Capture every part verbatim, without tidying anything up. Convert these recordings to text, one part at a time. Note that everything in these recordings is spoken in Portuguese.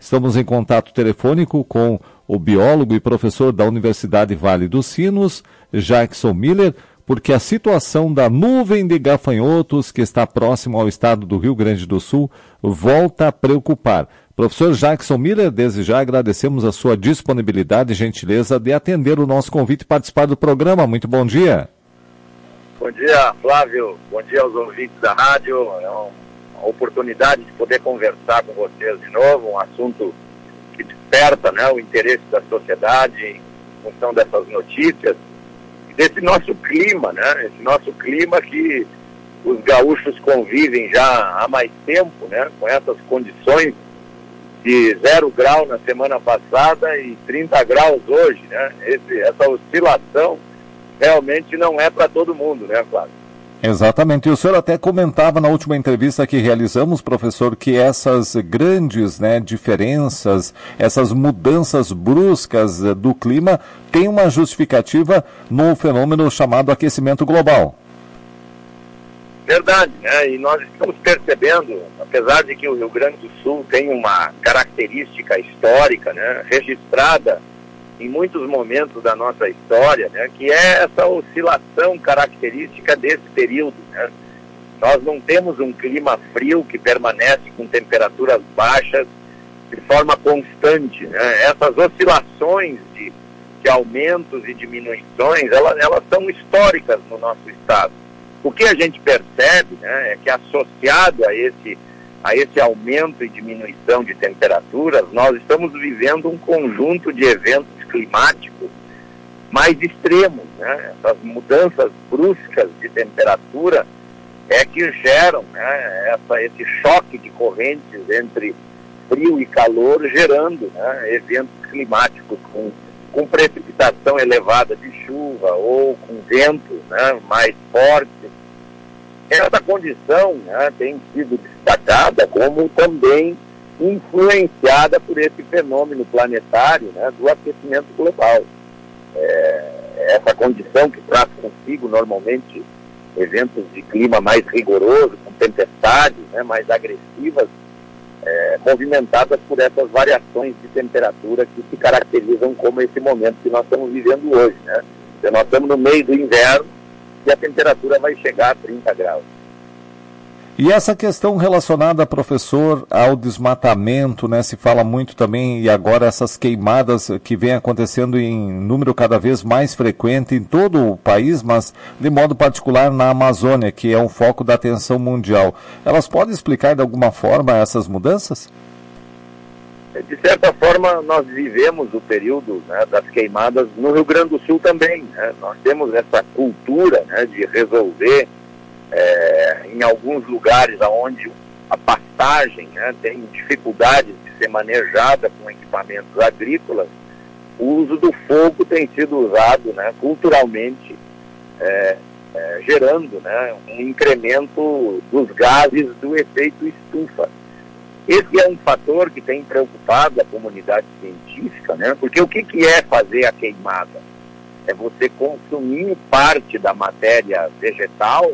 Estamos em contato telefônico com o biólogo e professor da Universidade Vale dos Sinos, Jackson Miller, porque a situação da nuvem de gafanhotos que está próximo ao estado do Rio Grande do Sul volta a preocupar. Professor Jackson Miller, desde já agradecemos a sua disponibilidade e gentileza de atender o nosso convite e participar do programa. Muito bom dia. Bom dia, Flávio. Bom dia aos ouvintes da rádio. É uma oportunidade de poder conversar com vocês de novo, um assunto que desperta, né, o interesse da sociedade em função dessas notícias, e desse nosso clima, né, esse nosso clima que os gaúchos convivem já há mais tempo, né, com essas condições de zero grau na semana passada e trinta graus hoje, né, esse, essa oscilação realmente não é para todo mundo, né, Flávio? Exatamente, e o senhor até comentava na última entrevista que realizamos, professor, que essas grandes, né, diferenças, essas mudanças bruscas do clima têm uma justificativa no fenômeno chamado aquecimento global. Verdade, né? E nós estamos percebendo, apesar de que o Rio Grande do Sul tem uma característica histórica, né, registrada em muitos momentos da nossa história, né, que é essa oscilação característica desse período, né? Nós não temos um clima frio que permanece com temperaturas baixas de forma constante, né? Essas oscilações de, de aumentos e diminuições, elas, elas são históricas no nosso estado. O que a gente percebe, né, é que associado a esse, a esse aumento e diminuição de temperaturas, nós estamos vivendo um conjunto de eventos climáticos mais extremos, né? Essas mudanças bruscas de temperatura é que geram, né, essa, esse choque de correntes entre frio e calor, gerando, né, eventos climáticos com, com precipitação elevada de chuva ou com ventos, né, mais fortes. Essa condição, né, tem sido destacada como também influenciada por esse fenômeno planetário, né, do aquecimento global. É, essa condição que traz consigo normalmente eventos de clima mais rigoroso, com tempestades, né, mais agressivas, é, movimentadas por essas variações de temperatura que se caracterizam como esse momento que nós estamos vivendo hoje, né? Então, nós estamos no meio do inverno e a temperatura vai chegar a trinta graus. E essa questão relacionada, professor, ao desmatamento, né, se fala muito também, e agora essas queimadas que vêm acontecendo em número cada vez mais frequente em todo o país, mas de modo particular na Amazônia, que é um foco da atenção mundial. Elas podem explicar de alguma forma essas mudanças? De certa forma, nós vivemos o período, né, das queimadas no Rio Grande do Sul também, né? Nós temos essa cultura, né, de resolver É, em alguns lugares onde a pastagem, né, tem dificuldades de ser manejada com equipamentos agrícolas, o uso do fogo tem sido usado, né, culturalmente, é, é, gerando, né, um incremento dos gases do efeito estufa. Esse é um fator que tem preocupado a comunidade científica, né, porque o que, que é fazer a queimada? É você consumir parte da matéria vegetal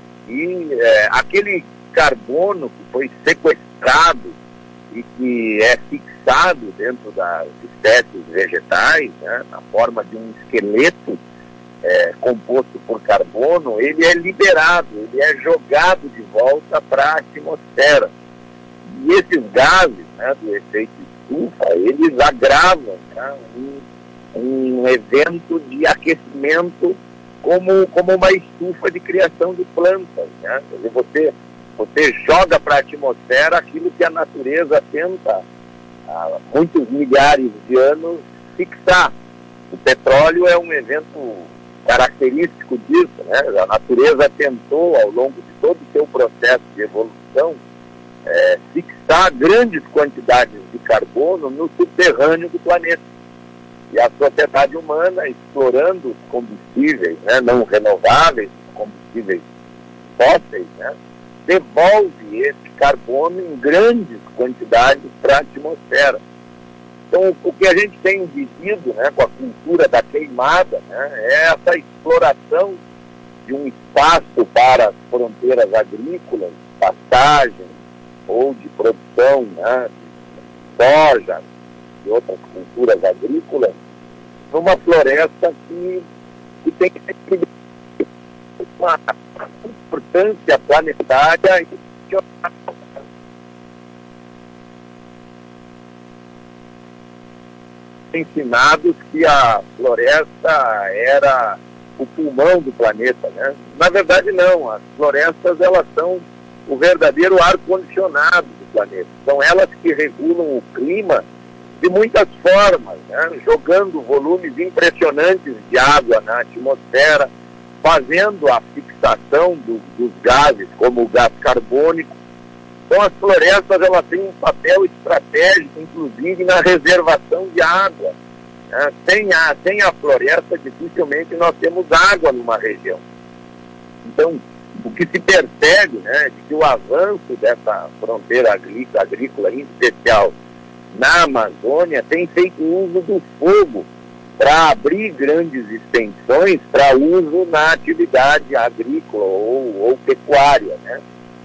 e é, aquele carbono que foi sequestrado e que é fixado dentro das espécies vegetais, né, na forma de um esqueleto é, composto por carbono, ele é liberado, ele é jogado de volta para a atmosfera. E esses gases, né, do efeito estufa, eles agravam, né, um, um evento de aquecimento Como, como uma estufa de criação de plantas, né? Quer dizer, você, você joga para a atmosfera aquilo que a natureza tenta há muitos milhares de anos fixar. O petróleo é um evento característico disso, né? A natureza tentou, ao longo de todo o seu processo de evolução, é, fixar grandes quantidades de carbono no subterrâneo do planeta. E a sociedade humana, explorando os combustíveis, né, não renováveis, combustíveis fósseis, né, devolve esse carbono em grandes quantidades para a atmosfera. Então, o que a gente tem vivido, né, com a cultura da queimada, né, é essa exploração de um espaço para as fronteiras agrícolas, pastagem ou de produção, né, soja e outras culturas agrícolas, numa floresta que, que tem uma importância planetária e ensinados que a floresta era o pulmão do planeta, né? Na verdade não, as florestas elas são o verdadeiro ar-condicionado do planeta, são elas que regulam o clima de muitas formas, né? Jogando volumes impressionantes de água na atmosfera, fazendo a fixação do, dos gases, como o gás carbônico. Então as florestas elas têm um papel estratégico, inclusive na reservação de água. Né? Sem, a, sem a floresta, dificilmente nós temos água numa região. Então, o que se percebe, né, de que o avanço dessa fronteira agrícola, agrícola, em especial na Amazônia, tem feito uso do fogo para abrir grandes extensões para uso na atividade agrícola ou, ou pecuária, né?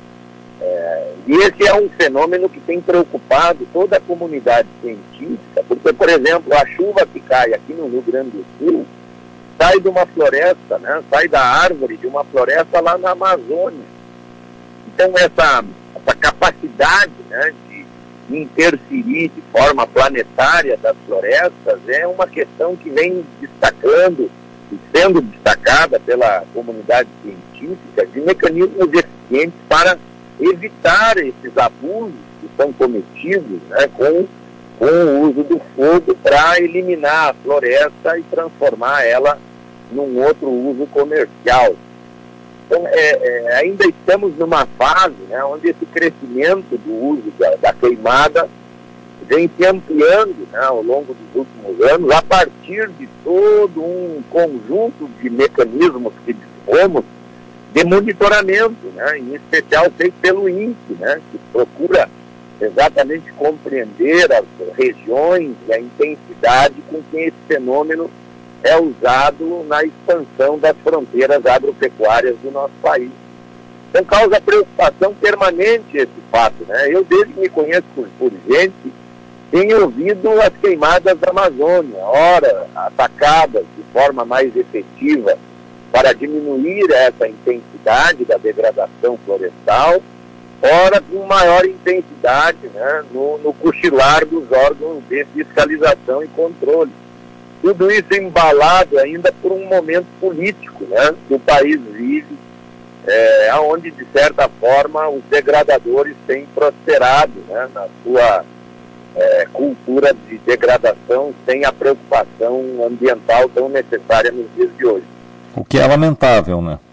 É, e esse é um fenômeno que tem preocupado toda a comunidade científica, porque, por exemplo, a chuva que cai aqui no Rio Grande do Sul sai de uma floresta, né? Sai da árvore de uma floresta lá na Amazônia. Então, essa, essa capacidade, né, de interferir de forma planetária das florestas é uma questão que vem destacando e sendo destacada pela comunidade científica de mecanismos eficientes para evitar esses abusos que são cometidos, né, com, com o uso do fogo para eliminar a floresta e transformar ela num outro uso comercial. Então, é, é, ainda estamos numa fase, né, onde esse crescimento do uso da, da queimada vem se ampliando, né, ao longo dos últimos anos, a partir de todo um conjunto de mecanismos que dispomos de monitoramento, né, em especial feito pelo I N P E, né, que procura exatamente compreender as regiões e a intensidade com que esse fenômeno é usado na expansão das fronteiras agropecuárias do nosso país. Então causa preocupação permanente esse fato, né? Eu, desde que me conheço por, por gente, tenho ouvido as queimadas da Amazônia, ora atacadas de forma mais efetiva para diminuir essa intensidade da degradação florestal, ora com maior intensidade, né, no, no cochilar dos órgãos de fiscalização e controle. Tudo isso embalado ainda por um momento político, né, que o país vive, é, onde, de certa forma, os degradadores têm prosperado, né, na sua é, cultura de degradação, sem a preocupação ambiental tão necessária nos dias de hoje. O que é lamentável, né?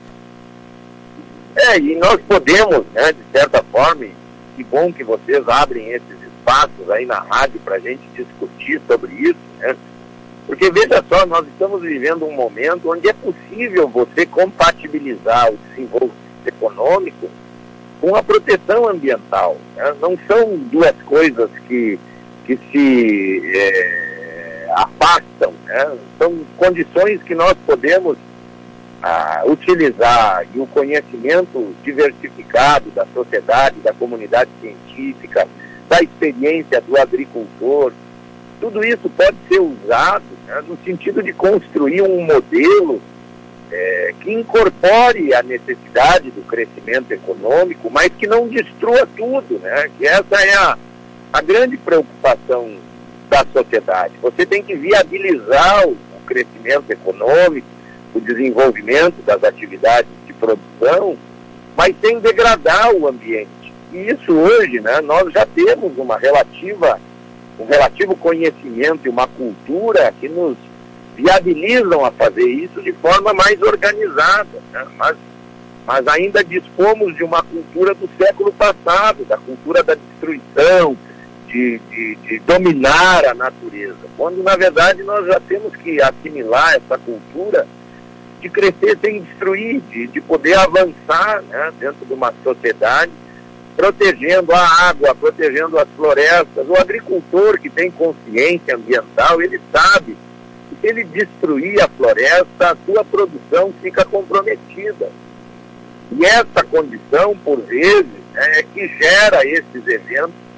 É, e nós podemos, né, de certa forma, e que bom que vocês abrem esses espaços aí na rádio para a gente discutir sobre isso, né? Porque veja só, nós estamos vivendo um momento onde é possível você compatibilizar o desenvolvimento econômico com a proteção ambiental, né? Não são duas coisas que, que se é, afastam, né? São condições que nós podemos a utilizar, e o conhecimento diversificado da sociedade, da comunidade científica, da experiência do agricultor, tudo isso pode ser usado, né, no sentido de construir um modelo é, que incorpore a necessidade do crescimento econômico, mas que não destrua tudo, né? Que essa é a, a grande preocupação da sociedade. Você tem que viabilizar o, o crescimento econômico, o desenvolvimento das atividades de produção, mas sem degradar o ambiente. E isso hoje, né, nós já temos uma relativa, um relativo conhecimento e uma cultura que nos viabilizam a fazer isso de forma mais organizada, né? mas, mas ainda dispomos de uma cultura do século passado, da cultura da destruição, de, de, de dominar a natureza, quando na verdade nós já temos que assimilar essa cultura de crescer sem destruir, de, de poder avançar, né, dentro de uma sociedade, protegendo a água, protegendo as florestas. O agricultor que tem consciência ambiental, ele sabe que se ele destruir a floresta, a sua produção fica comprometida. E essa condição, por vezes, é que gera esses eventos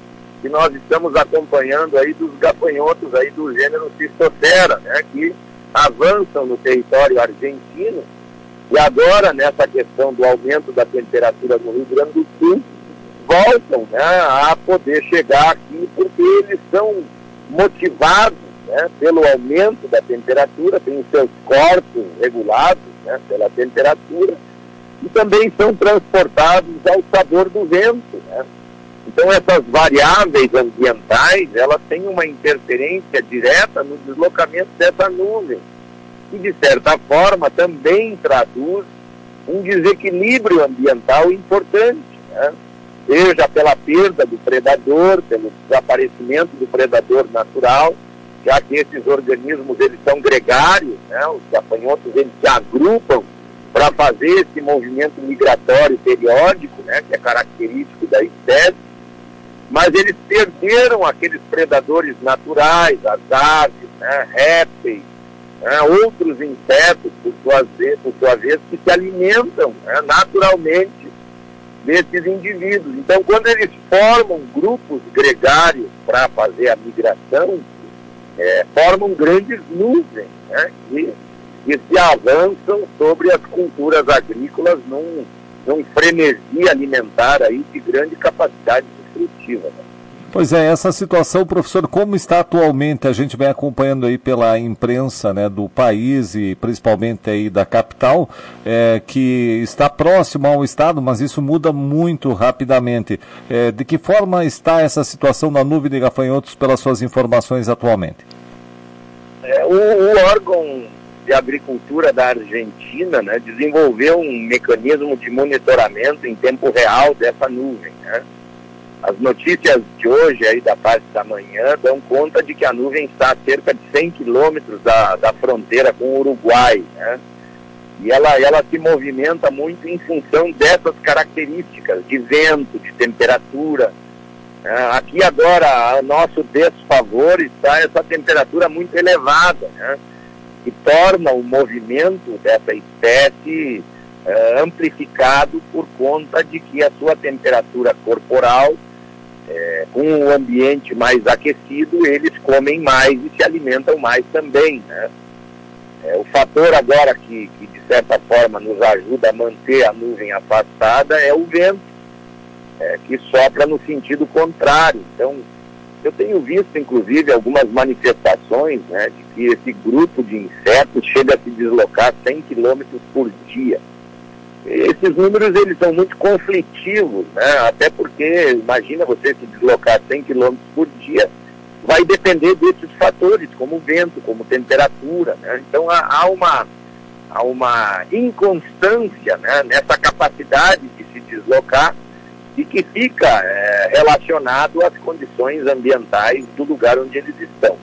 que nós estamos acompanhando aí dos gafanhotos aí do gênero Cistocera, né, que avançam no território argentino e agora, nessa questão do aumento da temperatura no Rio Grande do Sul, voltam, né, a poder chegar aqui porque eles são motivados, né, pelo aumento da temperatura, têm os seus corpos regulados, né, pela temperatura, e também são transportados ao sabor do vento, né? Então essas variáveis ambientais, elas têm uma interferência direta no deslocamento dessa nuvem, que de certa forma também traduz um desequilíbrio ambiental importante, né? Seja pela perda do predador, pelo desaparecimento do predador natural, já que esses organismos eles são gregários, né? Os gafanhotos eles se agrupam para fazer esse movimento migratório periódico, né? Que é característico da espécie, mas eles perderam aqueles predadores naturais, as aves, né? Répteis, né? Outros insetos, por sua vez, por sua vez que se alimentam, né? Naturalmente desses indivíduos. Então, quando eles formam grupos gregários para fazer a migração, é, formam grandes nuvens, né, que, que se avançam sobre as culturas agrícolas num, num frenesi alimentar aí de grande capacidade destrutiva, né? Pois é, essa situação, professor, como está atualmente? A gente vem acompanhando aí pela imprensa, né, do país e principalmente aí da capital, é, que está próximo ao estado, mas isso muda muito rapidamente. É, de que forma está essa situação da nuvem de gafanhotos pelas suas informações atualmente? É, o, o órgão de agricultura da Argentina, né, desenvolveu um mecanismo de monitoramento em tempo real dessa nuvem, né? As notícias de hoje, aí da parte da manhã, dão conta de que a nuvem está a cerca de cem quilômetros da, da fronteira com o Uruguai, né? E ela, ela se movimenta muito em função dessas características de vento, de temperatura. Né? Aqui agora, a nosso desfavor, está essa temperatura muito elevada, né? Que torna o movimento dessa espécie eh, amplificado por conta de que a sua temperatura corporal, É, com o ambiente mais aquecido, eles comem mais e se alimentam mais também, né? É, o fator agora que, que, de certa forma, nos ajuda a manter a nuvem afastada é o vento, é, que sopra no sentido contrário. Então, eu tenho visto, inclusive, algumas manifestações, né, de que esse grupo de insetos chega a se deslocar cem quilômetros por dia. Esses números eles são muito conflitivos, né? Até porque, imagina você se deslocar cem quilômetros por dia, vai depender desses fatores, como vento, como temperatura, né? Então há, há, uma, há uma inconstância, né, nessa capacidade de se deslocar e que fica é, relacionado às condições ambientais do lugar onde eles estão.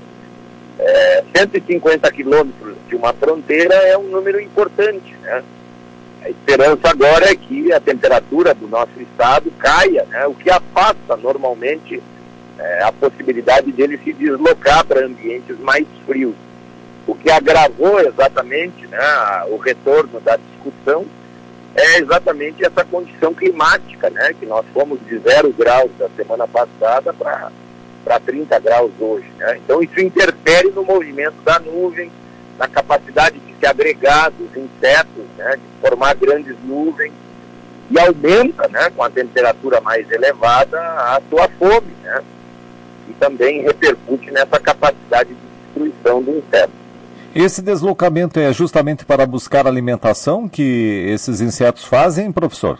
É, cento e cinquenta quilômetros de uma fronteira é um número importante, né? A esperança agora é que a temperatura do nosso estado caia, né, o que afasta normalmente é, a possibilidade dele se deslocar para ambientes mais frios. O que agravou exatamente, né, o retorno da discussão é exatamente essa condição climática, né, que nós fomos de zero graus da semana passada para trinta graus hoje, né? Então isso interfere no movimento da nuvem, na capacidade de se agregar dos insetos, né, de formar grandes nuvens, e aumenta, né, com a temperatura mais elevada, a sua fome, né, e também repercute nessa capacidade de destruição do inseto. Esse deslocamento é justamente para buscar alimentação que esses insetos fazem, professor?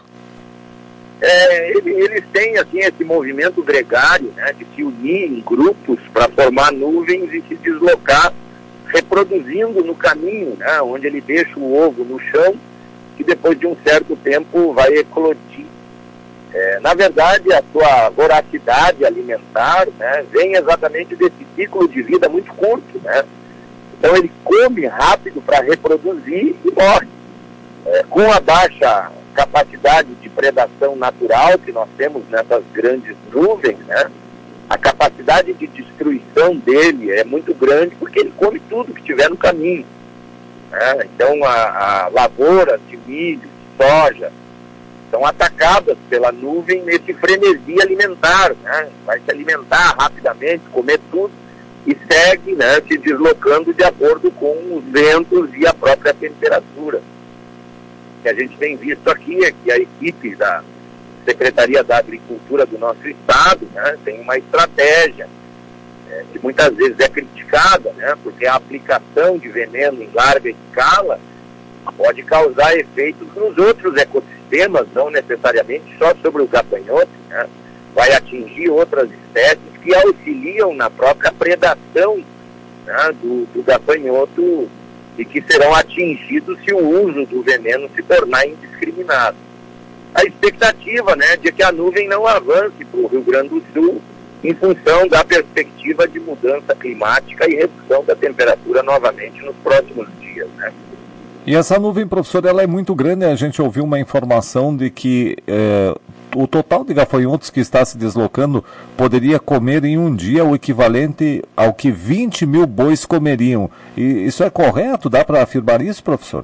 É, eles têm assim, esse movimento gregário, né, de se unir em grupos para formar nuvens e se deslocar, reproduzindo no caminho, né, onde ele deixa o ovo no chão, que depois de um certo tempo vai eclodir. É, na verdade, a sua voracidade alimentar, né, vem exatamente desse ciclo de vida muito curto, né? Então ele come rápido para reproduzir e morre. É, com a baixa capacidade de predação natural que nós temos nessas grandes nuvens, né, a capacidade de destruição dele é muito grande porque ele come tudo que tiver no caminho, né? Então a, a lavoura de milho, de soja, são atacadas pela nuvem nesse frenesi alimentar, né? Vai se alimentar rapidamente, comer tudo e segue, né, se deslocando de acordo com os ventos e a própria temperatura. O que a gente tem visto aqui é que a equipe da Secretaria da Agricultura do nosso estado, né, tem uma estratégia é, que muitas vezes é criticada, né, porque a aplicação de veneno em larga escala pode causar efeitos nos outros ecossistemas, não necessariamente só sobre o gafanhoto, né? Vai atingir outras espécies que auxiliam na própria predação, né, do, do gafanhoto e que serão atingidos se o uso do veneno se tornar indiscriminado. A expectativa, né, de que a nuvem não avance para o Rio Grande do Sul em função da perspectiva de mudança climática e redução da temperatura novamente nos próximos dias, né? E essa nuvem, professor, ela é muito grande. A gente ouviu uma informação de que é, o total de gafanhotos que está se deslocando poderia comer em um dia o equivalente ao que vinte mil bois comeriam. E isso é correto? Dá para afirmar isso, professor?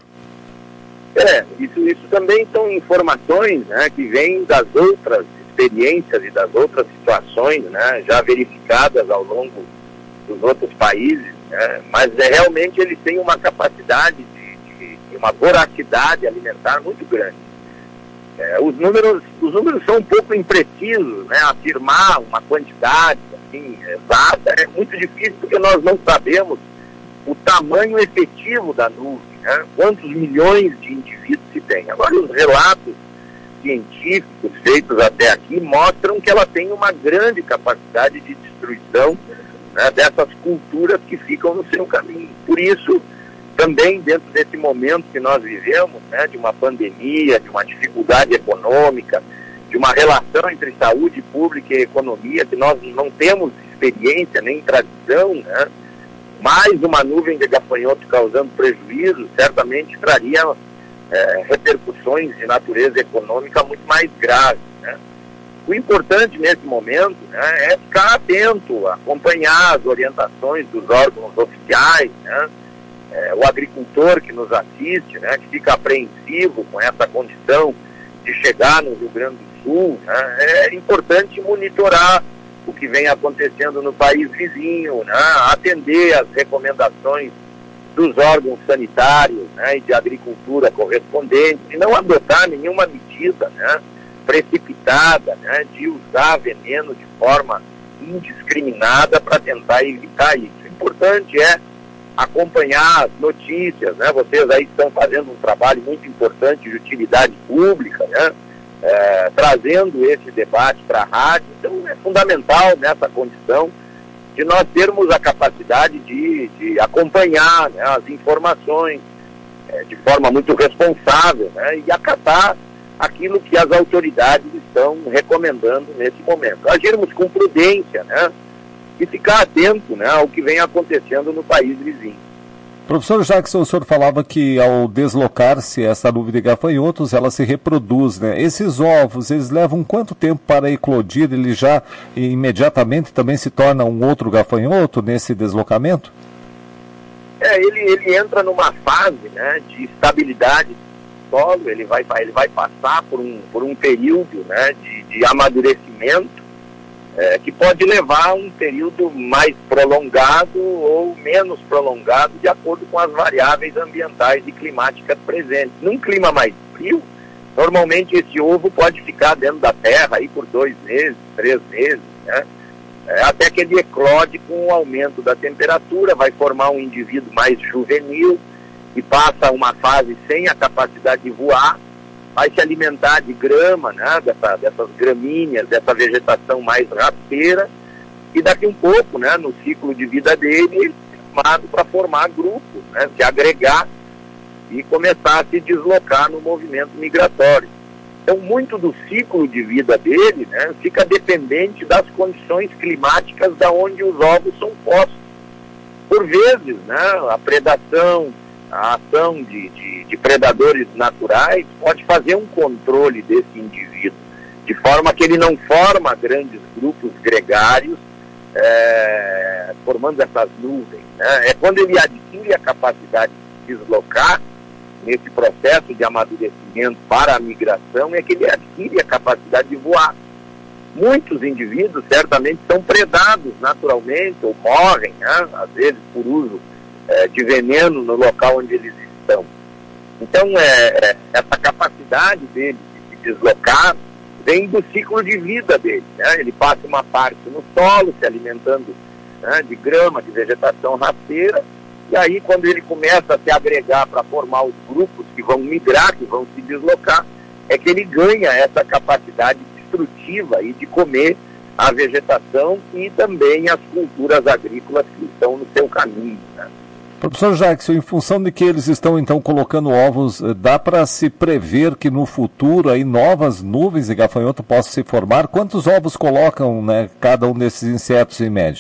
É, isso, isso também são informações, né, que vêm das outras experiências e das outras situações, né, já verificadas ao longo dos outros países, né, mas é, realmente eles têm uma capacidade de uma voracidade alimentar muito grande. É, os, números, os números são um pouco imprecisos, né? Afirmar uma quantidade assim, exata é muito difícil porque nós não sabemos o tamanho efetivo da nuvem, né? Quantos milhões de indivíduos se tem. Agora, os relatos científicos feitos até aqui mostram que ela tem uma grande capacidade de destruição, né, dessas culturas que ficam no seu caminho. Por isso, também dentro desse momento que nós vivemos, né, de uma pandemia, de uma dificuldade econômica, de uma relação entre saúde pública e economia, que nós não temos experiência nem tradição, né, mais uma nuvem de gafanhoto causando prejuízo, certamente traria é, repercussões de natureza econômica muito mais graves, né. O importante nesse momento, né, é ficar atento, acompanhar as orientações dos órgãos oficiais, né. É, o agricultor que nos assiste, né, que fica apreensivo com essa condição de chegar no Rio Grande do Sul, né, é importante monitorar o que vem acontecendo no país vizinho, né, atender às recomendações dos órgãos sanitários, né, e de agricultura correspondentes, e não adotar nenhuma medida, né, precipitada, né, de usar veneno de forma indiscriminada para tentar evitar isso. O importante é acompanhar as notícias, né? Vocês aí estão fazendo um trabalho muito importante de utilidade pública, né? É, trazendo esse debate para a rádio. Então é fundamental nessa condição de nós termos a capacidade de, de acompanhar, né, as informações é, de forma muito responsável, né, e acatar aquilo que as autoridades estão recomendando nesse momento. Agirmos com prudência, né? E ficar atento, né, ao que vem acontecendo no país vizinho. Professor Jackson, o senhor falava que ao deslocar-se essa nuvem de gafanhotos, ela se reproduz, né? Esses ovos, eles levam quanto tempo para eclodir? Ele já imediatamente também se torna um outro gafanhoto nesse deslocamento? É, ele, ele entra numa fase, né, de estabilidade do solo, ele vai, ele vai passar por um, por um período, né, de, de amadurecimento, É, que pode levar a um período mais prolongado ou menos prolongado, de acordo com as variáveis ambientais e climáticas presentes. Num clima mais frio, normalmente esse ovo pode ficar dentro da terra aí por dois meses, três meses, né? É, até que ele eclode com o aumento da temperatura, vai formar um indivíduo mais juvenil, que passa uma fase sem a capacidade de voar, vai se alimentar de grama, né, dessa, dessas gramíneas, dessa vegetação mais rasteira, e daqui um pouco, né, no ciclo de vida dele, ele é chamado para formar grupos, né, se agregar e começar a se deslocar no movimento migratório. Então, muito do ciclo de vida dele, né, fica dependente das condições climáticas da onde os ovos são postos. Por vezes, né, a predação, a ação de, de, de predadores naturais pode fazer um controle desse indivíduo, de forma que ele não forma grandes grupos gregários, é, formando essas nuvens, né? É quando ele adquire a capacidade de se deslocar nesse processo de amadurecimento para a migração, é que ele adquire a capacidade de voar. Muitos indivíduos certamente são predados naturalmente ou morrem, né, às vezes por uso é, de veneno no local onde eles estão. Então, é, é, essa capacidade dele de se deslocar vem do ciclo de vida dele, né? Ele passa uma parte no solo, se alimentando, né, de grama, de vegetação rasteira, e aí quando ele começa a se agregar para formar os grupos que vão migrar, que vão se deslocar, é que ele ganha essa capacidade destrutiva e de comer a vegetação e também as culturas agrícolas que estão no seu caminho, né? Professor Jackson, em função de que eles estão então colocando ovos, dá para se prever que no futuro aí novas nuvens de gafanhoto possam se formar? Quantos ovos colocam, né, cada um desses insetos em média?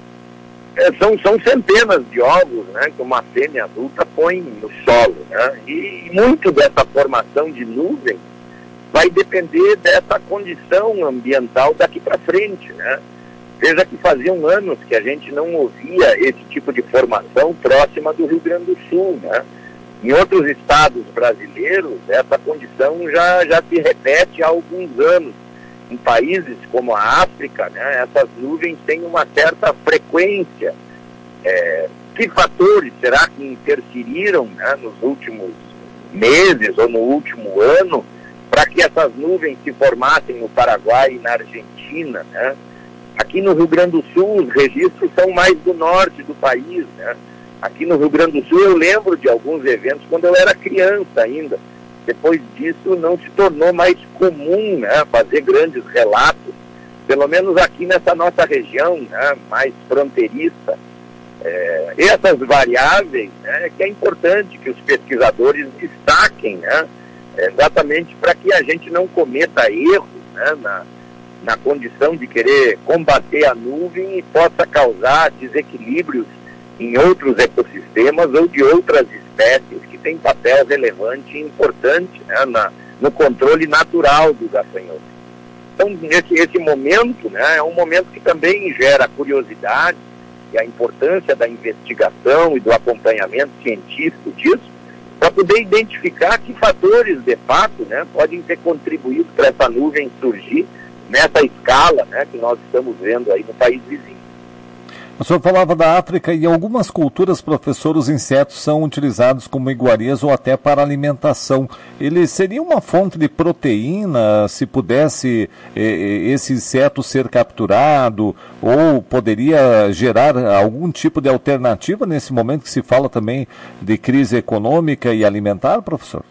É, são, são centenas de ovos, né, que uma fêmea adulta põe no solo, né? E muito dessa formação de nuvem vai depender dessa condição ambiental daqui para frente, né? Veja que faziam anos que a gente não ouvia esse tipo de formação próxima do Rio Grande do Sul, né? Em outros estados brasileiros, essa condição já, já se repete há alguns anos. Em países como a África, né, essas nuvens têm uma certa frequência. É, que fatores será que interferiram, né, nos últimos meses ou no último ano para que essas nuvens se formassem no Paraguai e na Argentina, né? Aqui no Rio Grande do Sul, os registros são mais do norte do país, né? Aqui no Rio Grande do Sul, eu lembro de alguns eventos quando eu era criança ainda. Depois disso, não se tornou mais comum, né, fazer grandes relatos, pelo menos aqui nessa nossa região, né, mais fronteiriça. É, essas variáveis, né, que é importante que os pesquisadores destaquem, né, exatamente para que a gente não cometa erros, né, na, na condição de querer combater a nuvem e possa causar desequilíbrios em outros ecossistemas ou de outras espécies que têm papel relevante e importante, né, na, no controle natural do gafanhoto. Então, esse, esse momento, né, é um momento que também gera curiosidade e a importância da investigação e do acompanhamento científico disso, para poder identificar que fatores, de fato, né, podem ter contribuído para essa nuvem surgir nessa escala, né, que nós estamos vendo aí no país vizinho. O senhor falava da África e em algumas culturas, professor, os insetos são utilizados como iguarias ou até para alimentação. Ele seria uma fonte de proteína se pudesse eh, esse inseto ser capturado, ou poderia gerar algum tipo de alternativa nesse momento que se fala também de crise econômica e alimentar, professor?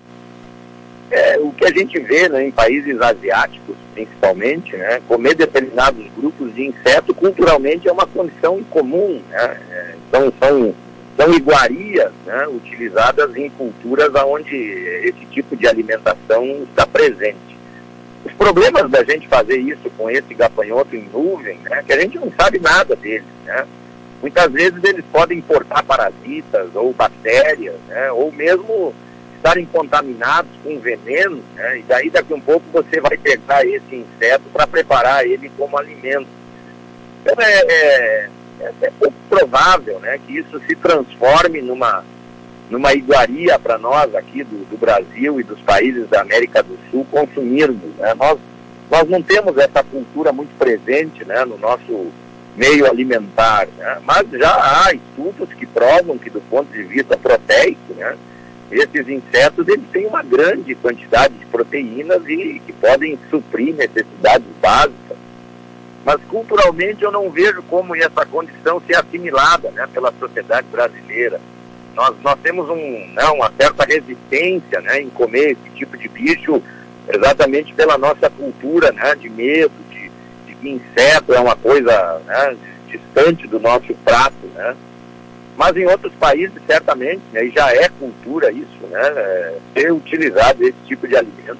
É, o que a gente vê, né, em países asiáticos, principalmente, né, comer determinados grupos de inseto culturalmente é uma condição comum, né? É, então são, são iguarias, né, utilizadas em culturas onde esse tipo de alimentação está presente. Os problemas da gente fazer isso com esse gafanhoto em nuvem, né, é que a gente não sabe nada deles, né? Muitas vezes eles podem portar parasitas ou bactérias, né, ou mesmo estarem contaminados com veneno, né, e daí daqui a um pouco você vai pegar esse inseto para preparar ele como alimento. Então é, é, é pouco provável, né, que isso se transforme numa, numa iguaria para nós aqui do, do Brasil e dos países da América do Sul consumirmos, né? Nós, nós não temos essa cultura muito presente, né, no nosso meio alimentar, né? Mas já há estudos que provam que do ponto de vista proteico, né, esses insetos eles têm uma grande quantidade de proteínas e que podem suprir necessidades básicas. Mas culturalmente eu não vejo como essa condição ser assimilada, né, pela sociedade brasileira. Nós, nós temos um, né, uma certa resistência, né, em comer esse tipo de bicho exatamente pela nossa cultura, né, de medo, de, de que inseto é uma coisa, né, distante do nosso prato, né. Mas em outros países, certamente, né, e já é cultura isso, né, é, ser utilizado esse tipo de alimento,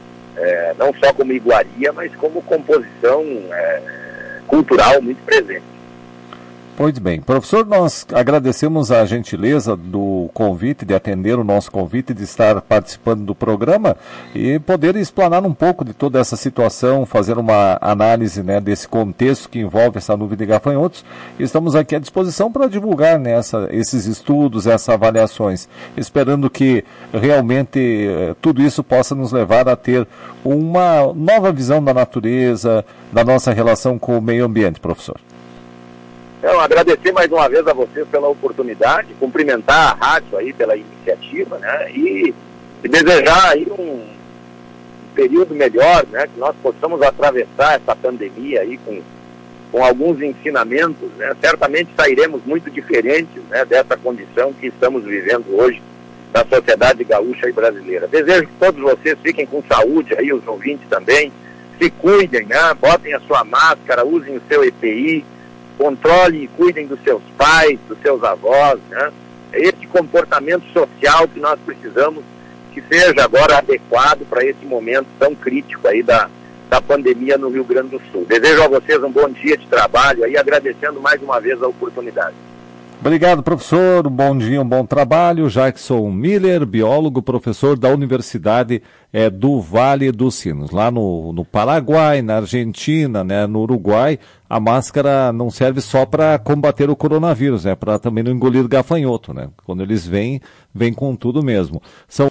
é, não só como iguaria, mas como composição é, cultural muito presente. Pois bem, professor, nós agradecemos a gentileza do convite, de atender o nosso convite, de estar participando do programa e poder explanar um pouco de toda essa situação, fazer uma análise, né, desse contexto que envolve essa nuvem de gafanhotos. Estamos aqui à disposição para divulgar, né, essa, esses estudos, essas avaliações, esperando que realmente eh, tudo isso possa nos levar a ter uma nova visão da natureza, da nossa relação com o meio ambiente, professor. Então, agradecer mais uma vez a vocês pela oportunidade, cumprimentar a rádio aí pela iniciativa, né, e, e desejar aí um período melhor, né, que nós possamos atravessar essa pandemia aí com, com alguns ensinamentos, né, certamente sairemos muito diferentes, né, dessa condição que estamos vivendo hoje da sociedade gaúcha e brasileira. Desejo que todos vocês fiquem com saúde aí, os ouvintes também, se cuidem, né, botem a sua máscara, usem o seu E P I, controlem e cuidem dos seus pais, dos seus avós, né? É esse comportamento social que nós precisamos que seja agora adequado para esse momento tão crítico aí da, da pandemia no Rio Grande do Sul. Desejo a vocês um bom dia de trabalho aí, agradecendo mais uma vez a oportunidade. Obrigado, professor. Um bom dia, um bom trabalho. Jackson Miller, biólogo, professor da Universidade é, do Vale dos Sinos. Lá no, no Paraguai, na Argentina, né, no Uruguai, a máscara não serve só para combater o coronavírus, é né, para também não engolir gafanhoto, né? Quando eles vêm, vêm com tudo mesmo. São